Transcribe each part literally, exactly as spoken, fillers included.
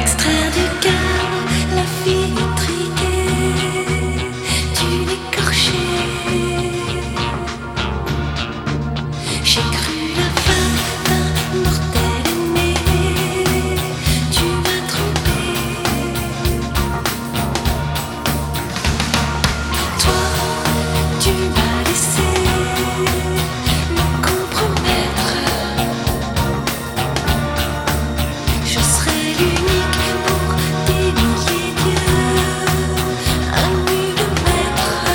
Extraire du cœur la fille intriguée d'une écorchée. J'ai cru la fin d'un mortel aimé. Tu m'as trompé. Toi, tu m'as laissé me compromettre. Je serai l'unique pour des milliers d'yeux, un millimètre.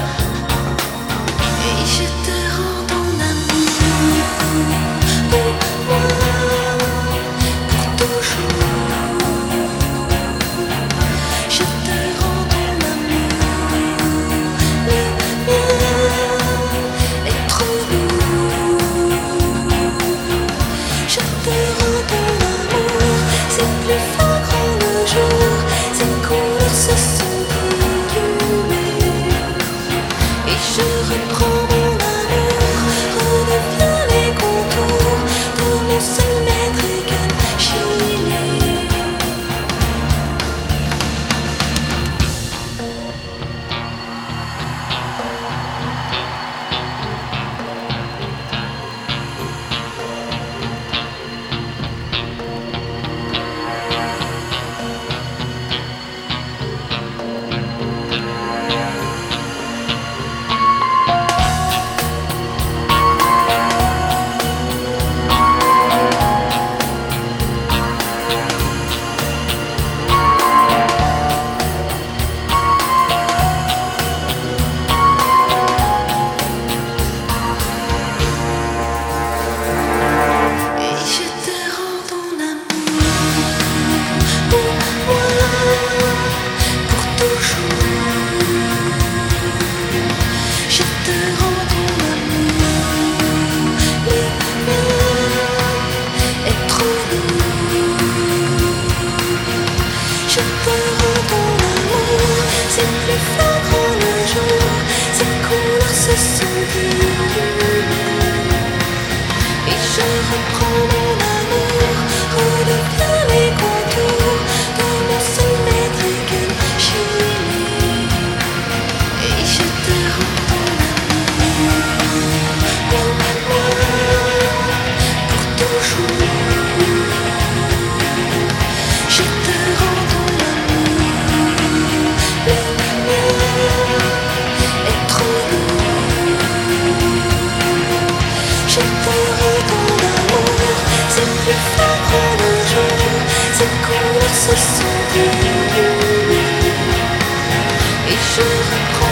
Et je te rends ton amour pour moi, pour toujours. Je te rends ton amour, le mien est trop lourd. Je te rends ton amour, c'est plus fort grand le jour. Ces couleurs se sont illumées et je reprends mon amour, redeviens les contours de mon seul maître égal Chimie. Et je te rends ton amour pour moi, pour toujours. Je te rends ton amour, le mien est trop lourd. Je te rends ton amour, c'est plus fort grand le jour. Ces couleurs se sont illumées et je reprends mon amour, redeviens les contours de mon seul maître égal Chimie. Et je te rends ton amour pour moi, pour toujours. Je te rends ton amour, le mien est trop lourd. Je te rends ton amour, c'est plus fort grand le jour. Ces couleurs se sont illumées et je reprends